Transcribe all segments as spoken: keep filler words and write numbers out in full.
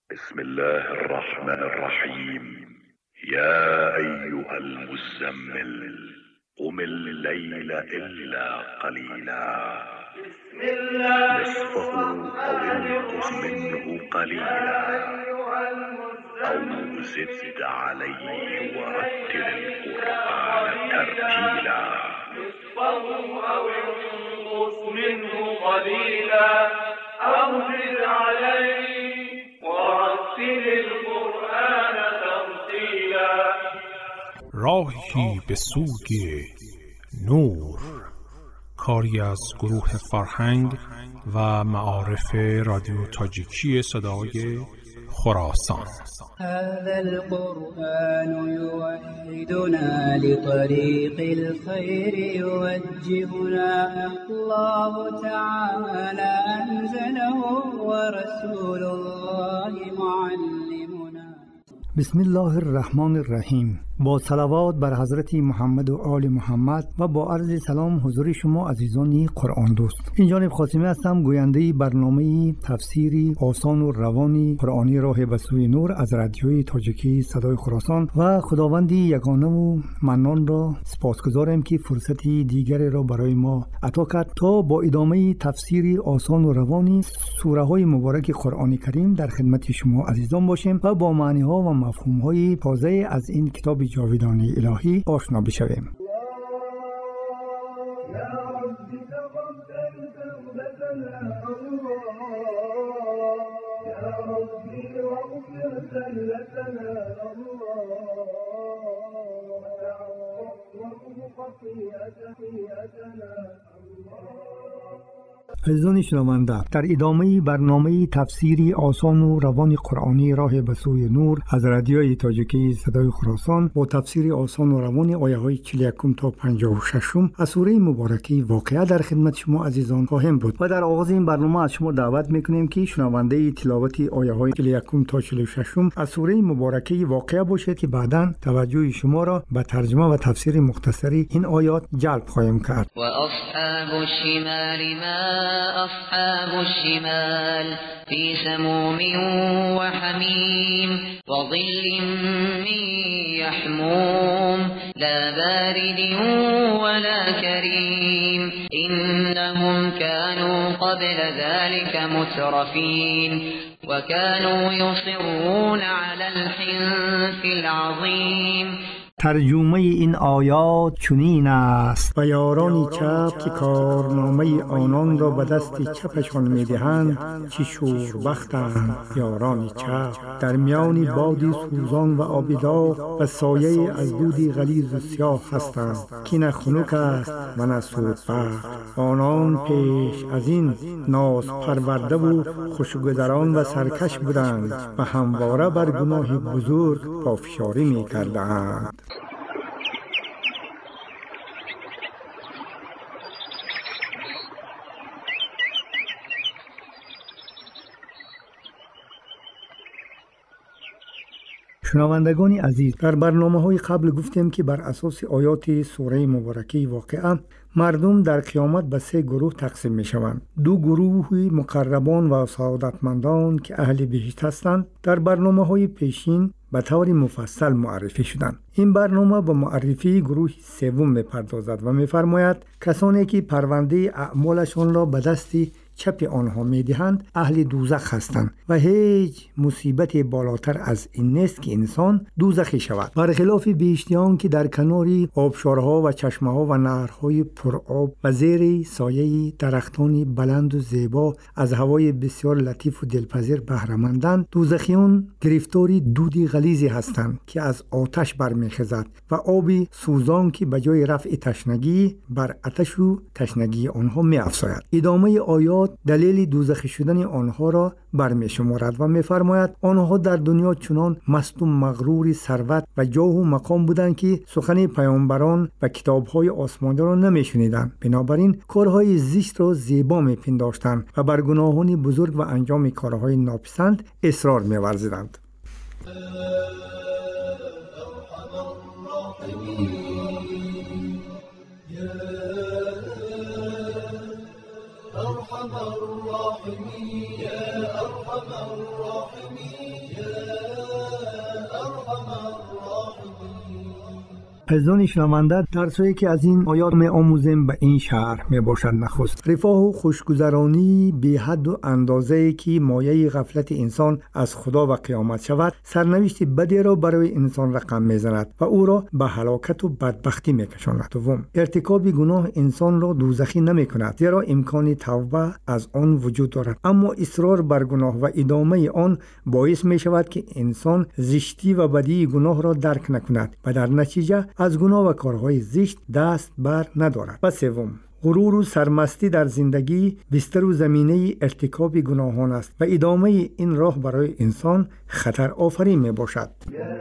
بسم الله الرحمن الرحیم. یا ایها المزمل قم الليل الا قلیلا نصفه او انقص منه قلیلا او زد علیه ورتل القرآن ترتیلا نصفه او انقص منه قلیلا او زد علیه ورتل القرآن ترتیلا. راهی به سوی نور، کاری از گروه فرهنگ و معارف رادیو تاجیکی صدای خراسان. هذا القرآن يوحدنا لطريق الخير يوجهنا، الله تعالى أنزله ورسول الله معلمنا. بسم الله الرحمن الرحیم. با صلوات بر حضرت محمد و آل محمد و با عرض سلام حضور شما عزیزان قرآن دوست. این جانب خاتمی هستم، گوینده برنامه تفسیری آسان و روانی قرآنی راه به سوی نور از رادیوی تاجیکی صدای خراسان و خداوندی یگانه و منان را سپاسگزارم که فرصتی دیگری را برای ما عطا کرد تا با ادامه تفسیری آسان و روانی سوره های مبارک قرآن کریم در خدمت شما عزیزان باشیم و با معنی ها و مفهوم های تازه از این کتاب جاویدانی الهی آشنا بشویم. عزیزان شنونده، در ادامه برنامه تفسیری آسان و روان قرآنی راه به سوی نور از رادیوی تاجیکی صدای خراسان با تفسیر آسان و روان آیه های چهل و یک تا پنجاه و شش از سوره مبارکه واقعه در خدمت شما عزیزان خواهیم بود و در آغاز این برنامه از شما دعوت میکنیم که شنونده تلاوت آیه های چهل و یک تا چهل و شش از سوره مبارکه واقعه باشید که بعداً توجه شما را به ترجمه و تفسیر مختصری این آیات جلب خواهیم کرد. و اصحاب الشمال ما أصحاب الشمال في سموم وحميم وظل من يحموم لا بارد ولا كريم إنهم كانوا قبل ذلك مترفين وكانوا يصرون على الحنث العظيم. ترجمه این آیات چنین است: و یارانی چپ که کارنامه آنان را به دست چپشان میدهند چه شوربختند. یارانی چپ در میان بادی سوزان و آبداغ و سایه از دودی غلیظ و سیاه هستند که نه خنک است و نه سودبخت. آنان پیش از این ناز پرورده و خوشگذران و سرکش بودند و همواره بر گناه بزرگ پافشاری میکردند. شنوندگان عزیز، در برنامه‌های قبل گفتیم که بر اساس آیات سوره مبارکه واقعه مردم در قیامت به سه گروه تقسیم می‌شوند. دو گروه مقربان و سعادتمندان که اهل بهشت هستند در برنامه‌های پیشین به طور مفصل معرفی شدند. این برنامه به معرفی گروه سوم می‌پردازد و می‌فرماید کسانی که پرونده اعمالشان را به دست چپ آنها میدهند اهل دوزخ هستند و هیچ مصیبت بالاتر از این نیست که انسان دوزخی شود. برخلاف بهشتیان که در کنار آبشارها و چشمه‌ها و نهرهای پرآب و زیر سایه درختان بلند و زیبا از هوای بسیار لطیف و دلپذیر بهره مندند، دوزخیان گرفتاری دودی غلیظی هستند که از آتش برمیخیزد و آبی سوزان که به جای رفع تشنگی بر آتش و تشنگی آنها می‌افزاید. ادامه آیات دلیل دوزخی شدن آنها را برمی شمارد و می فرماید آنها در دنیا چنان مست و مغرور ثروت و جاه و مقام بودند که سخن پیامبران و کتاب‌های آسمانی را نمی شنیدند. بنابراین کارهای زشت را زیبا می پنداشتند و بر گناهان بزرگ و انجام کارهای ناپسند اصرار می ورزیدند. أرحم الراحمين يا أرحم الراحمين عزیزان شنونده، درسایی که از این آیات می آموزیم به این شرح می باشد. نخست، رفاه و خوشگذرانی بی حد و اندازه‌ای که مایه غفلت انسان از خدا و قیامت شود، سرنوشت بدی را برای انسان رقم می زند و او را به هلاکت و بدبختی می کشاند. دوم، ارتکاب گناه انسان را دوزخی نمی کند، زیرا امکان توبه از آن وجود دارد، اما اصرار بر گناه و ادامه آن باعث می شود که انسان زشتی و بدی گناه را درک نکند و در نتیجه از گناه و کارهای زشت دست بر ندارد. و سوم، غرور و سرمستی در زندگی بستر و زمینه ارتکاب گناهان است و ادامه این راه برای انسان خطر آفرین می باشد.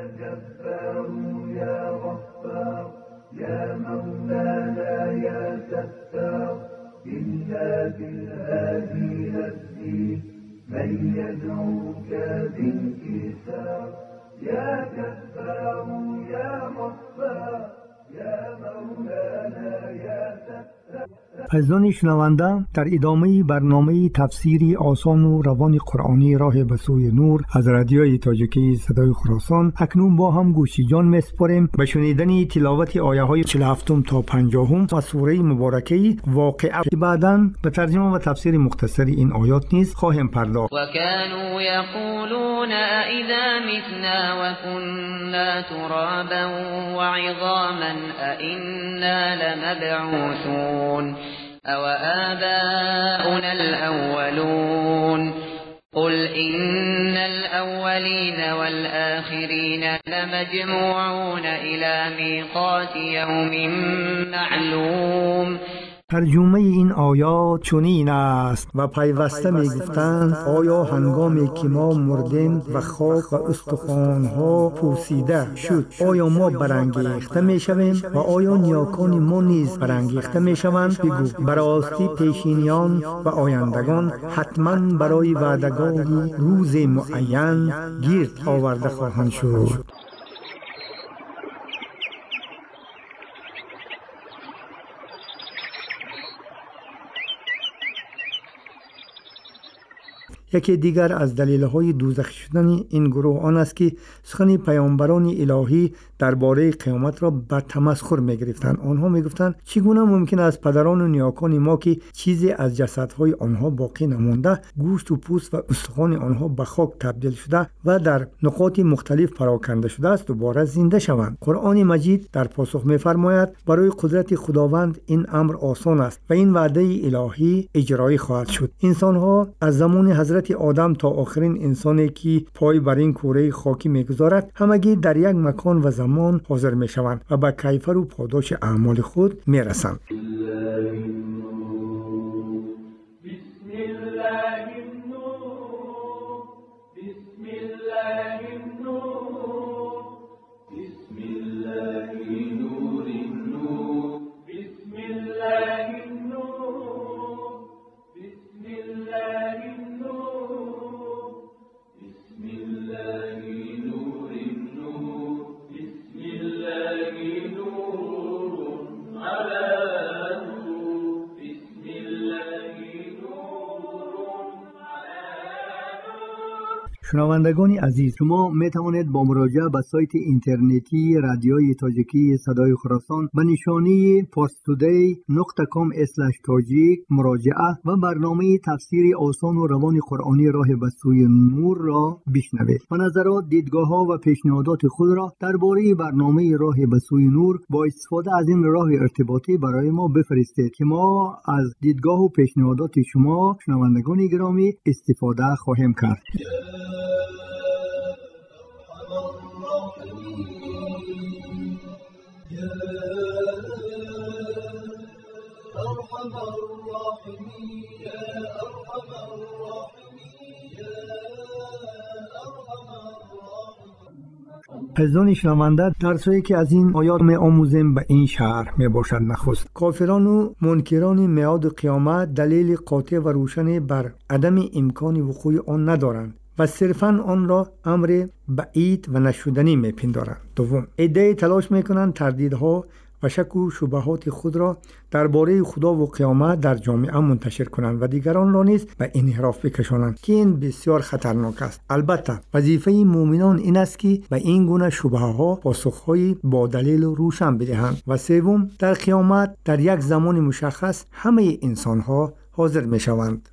عزیزان شنونده، در ادامه برنامه تفسیری آسان و روان قرآنی راه به سوی نور از رادیوی تاجیکی صدای خراسان اکنون با هم گوشی جان می‌سپاریم به شنیدن تلاوت آیه های چهل و هفت تا پنجاه از سوره مبارکه واقعه که بعداً به ترجمه و تفسیر مختصر این آیات نیز خواهیم پرداخت. و كانوا یقولون اذا متنا وكنا ترابا وعظاما أئنا لمبعوثون أو آباؤنا الأولون قل إن الأولين والآخرين لمجموعون إلى ميقات يوم معلوم. ترجمه این آیات چنین است: و پیوسته می گفتند آیا هنگامی که ما مردیم و خاک و استخوان‌ها پوسیده شد آیا ما برانگیخته می شویم و آیا نیاکان ما نیز برانگیخته می شوند؟ بگو براستی پیشینیان و آیندگان حتما برای وعدگاهی روز معین گرد آورده خواهند شد. یکی دیگر از دلایل دوزخی شدن این گروه آن است که سخن پیامبران الهی درباره قیامت را به تمسخر می‌گرفتند. آنها می‌گفتند چگونه ممکن است پدران و نیاکان ما که چیزی از جسدهای آنها باقی نمانده، گوشت و پوست و استخوان آنها به خاک تبدیل شده و در نقاط مختلف پراکنده شده است دوباره زنده شوند؟ قرآن مجید در پاسخ می‌فرماید برای قدرت خداوند این امر آسان است و این وعده الهی اجرایی خواهد شد. انسان‌ها از زمان حضرت آدم تا آخرین انسانی که پای بر این کره خاکی می‌گذارد همگی در یک مکان و زمان حاضر می‌شوند و به کیفر و پاداش اعمال خود می‌رسند. شنوندگان عزیز، شما می توانید با مراجعه به سایت اینترنتی رادیوی تاجیکی صدای خراسان به نشانی پارستودی نقطه کام اسلش تاجیک مراجعه و برنامه تفسیر آسان و روان قرآنی راه به سوی نور را بشنوید و نظرات، دیدگاه ها و پیشنهادات خود را درباره برنامه راه به سوی نور با استفاده از این راه ارتباطی برای ما بفرستید که ما از دیدگاه و پیشنهادات شما شنوندگان گرامی استفاده خواهیم کرد. عزیزان شنونده، درسایی که از این آیات می آموزیم به این شرح می باشد. نخست، کافران و منکران میعاد قیامت دلیل قاطع و روشن بر عدم امکان وقوع آن ندارند و صرفاً آن را امر بعید و نشدنی می پندارند. دوم، عده‌ای تلاش می کنند تردیدها و شک و شبهات خود را درباره خدا و قیامت در جامعه منتشر کنند و دیگران را نیز به انحراف بکشانند که این بسیار خطرناک است. البته وظیفه مؤمنان این است که به این گونه شبهه‌ها پاسخ‌های با دلیل روشن بدهند. و سوم، در قیامت در یک زمان مشخص همه انسان‌ها حاضر می‌شوند.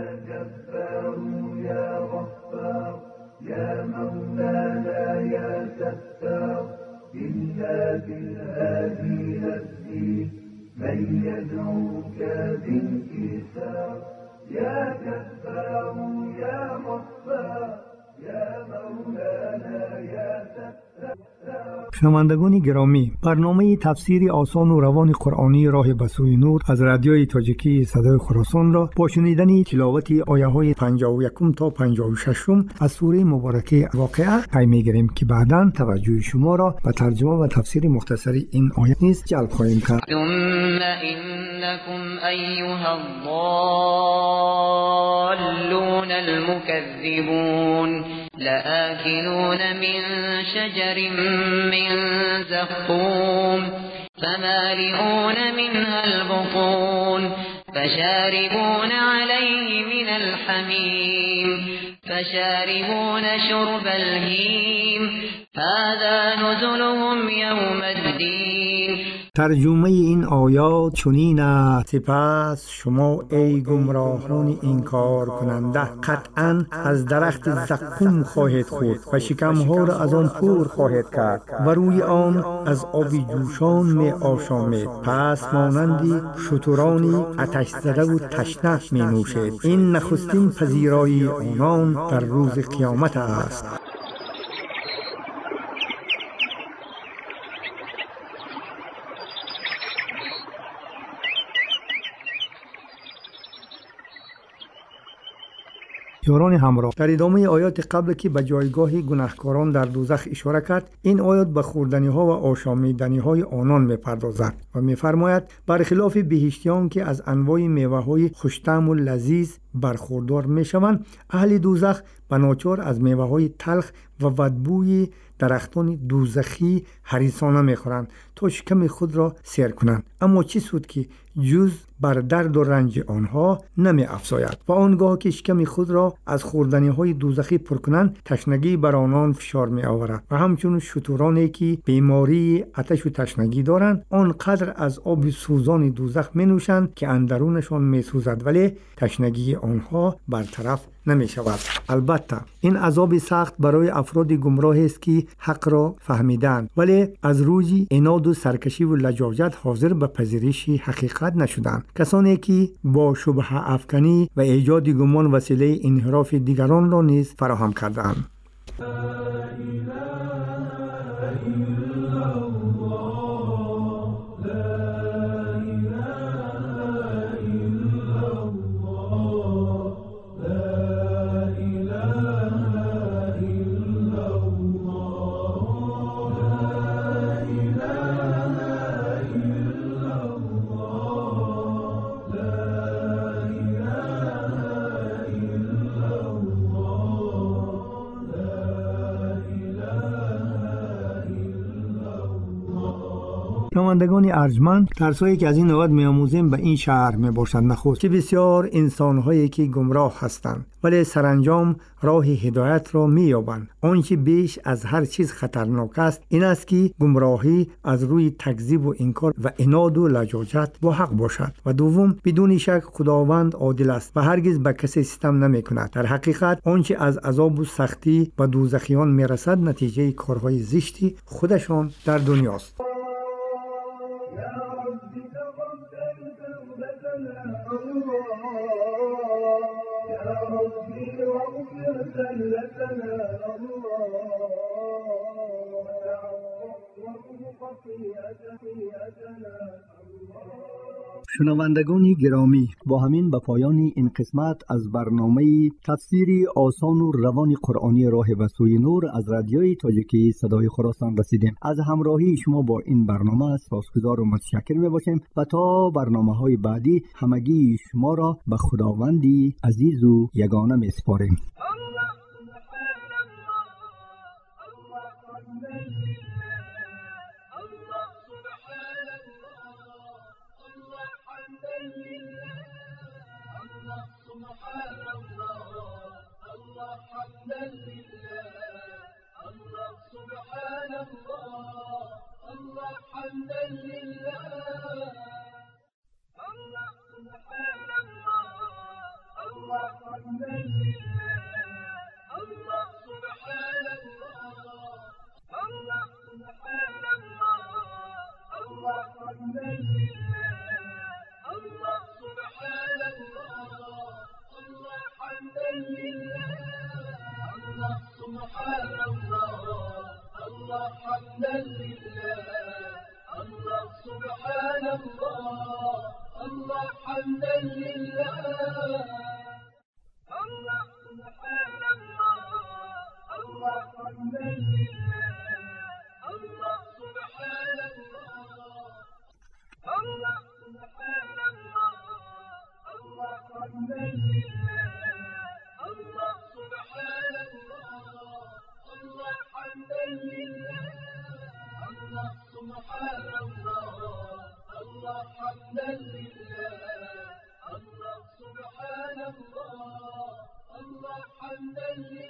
يا مولانا يا ستار بالله الهادي نفسي من يدعوك بانكسار يا جبار يا غفار يا مولانا يا ستار. شنوندگان گرامی، برنامه تفسیر آسان و روان قرآنی راه به سوی نور از رادیوی تاجیکی صدای خراسان را با شنیدن تلاوت آیه های پنجاه و یک تا پنجاه و شش از سوره مبارکه واقعه پی می‌گیریم که بعداً توجه شما را به ترجمه و تفسیر مختصری این آیه نیز جلب خواهیم کرد. ثم انکم ایها الضالون المكذبون لآكلون من شجر من زقوم فمالئون منها البطون فشاربون عليه من الحميم فشاربون شرب الهيم هذا نزلهم يوم الدين. ترجمه این آیات چنین است: سپس شما ای گمراهان انکار کننده قطعاً از درخت زقوم خواهید خورد و شکمها را از آن پر خواهید کرد و روی آن از آبی جوشان می آشامید، پس مانند شترانی آتش زده و تشنه می نوشید. این نخستین پذیرایی آنان در روز قیامت است. یاران همراه، در ادامه آیات قبل که به جایگاه گناهکاران در دوزخ اشاره کرد، این آیات به خوردنی ها و آشامیدنی های آنان میپردازد و میفرماید برخلاف بهشتیان که از انواع میوه های خوش‌طعم و لذیذ برخوردار میشوند، اهل دوزخ به ناچار از میوه های تلخ و بدبوی درختان دوزخی حریصانه میخورند تا شکم خود را سیر کنند، اما چی سود که جز بر درد و رنج آنها نمی افزاید و آنگاه که شکم خود را از خوردنی های دوزخی پر کنند تشنگی بر آنان فشار می آورد و همچون شترانی که بیماری آتش و تشنگی دارند آنقدر از آب سوزان دوزخ می نوشند که اندرونشان می سوزد ولی تشنگی آنها برطرف نمی شود. البته این عذاب سخت برای افراد گمراه است که حق را فهمیدند ولی از روی عناد و سرکشی و لجاجت حاضر به پذیرش حقیقت نشدند. کسانی که با شبهه افکنی و ایجاد گمان وسیله انحراف دیگران را نیز فراهم کردند. شنوندگان ارجمند، درسایی که از این نوبت می‌آموزیم به این شهر می‌باشند نخست که بسیار انسان‌هایی که گمراه هستند ولی سرانجام راه هدایت را می‌یابند. آنچه بیش از هر چیز خطرناک است این است که گمراهی از روی تکذیب و انکار و عناد و لجاجت با حق باشد. و دوم، بدون شک خداوند عادل است و هرگز به کسی ستم نمی‌کند. در حقیقت آنچه از عذاب و سختی و دوزخیان می‌رسد نتیجه کارهای زشتی خودشان در دنیاست. شنوندگان گرامی، با همین به پایان این قسمت از برنامه تفسیری آسان و روان قرآنی راه به سوی نور از رادیوی تاجیکی صدای خراسان رسیدیم. از همراهی شما با این برنامه سپاسگزار و متشکر میباشیم و تا برنامه‌های بعدی همگی شما را به خداوندی عزیز و یگانه میسپاریم. الله سبحان حمدا لله الله سبحان الله الله حمدا لله الله سبحان الله الله حمدا لله الله سبحان الله الله حمدا لله الله سبحان الله الله حمدا لله الله سبحان الله الله سبحان الله الله حمدا لله الله سبحان الله الله حمدا لله الله سبحان الله الله حمدا لله الله سبحان الله الله حمدا لله